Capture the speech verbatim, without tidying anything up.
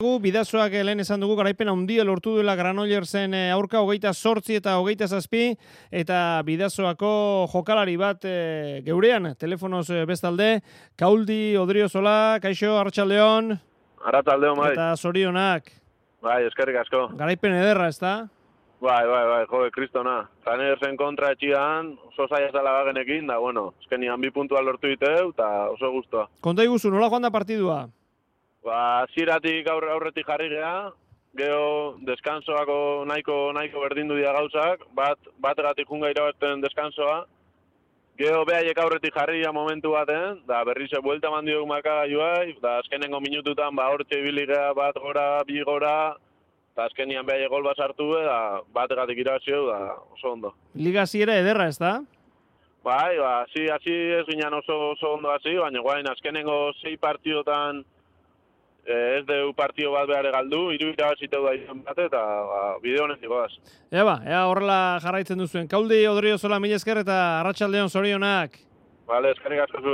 Bidasoak lehen esan dugu garaipen handia lortu duela Granollersen aurka hogeita zortzi eta hogeita zazpi eta Bidasoako jokalari bat e, geurean, telefonoz bestalde, Kauldi Odriozola, kaixo, Arratsaldeon. Arratsaldeon, bai. Eta zorionak. Bai, eskerrik asko. Garaipen ederra, ezta? Bai, bai, bai, jode, kristona. Granollersen kontra etxian, oso zaila zela bagenekin, da, bueno, eskenian bi puntua lortu diteu, eta oso guztua. Konta iguzu, nola joan da partidua? Ba, ziratik aurre, aurretik jarri geha, geho deskansoako nahiko nahiko berdindu dira gauzak, bat bategatik junga irabazten deskansoa, geho behaiek aurretik jarri momentu baten, da berrize buelta mandiok markagailuai, da azkenengo minututan ba hortxe ibili geha bat gora, bi gora, eta azkenian behaiek gol bat sartu be, da bategatik irabazio, da oso ondo. Liga hasiera ederra, ezta? Bai, ba, hasi hasi ez ginen oso, oso ondo hasi, baina guain azkenengo sei partidotan ez deu partio bat behar galdu, hiru irabaziteu da izan bate, eta ba, bide honetik goaz. Ea ba, ea horrela jarraitzen duzuen. Kauldi Odriozola, mila esker eta Arratsaldeon zorionak. Vale, eskerrik asko zu.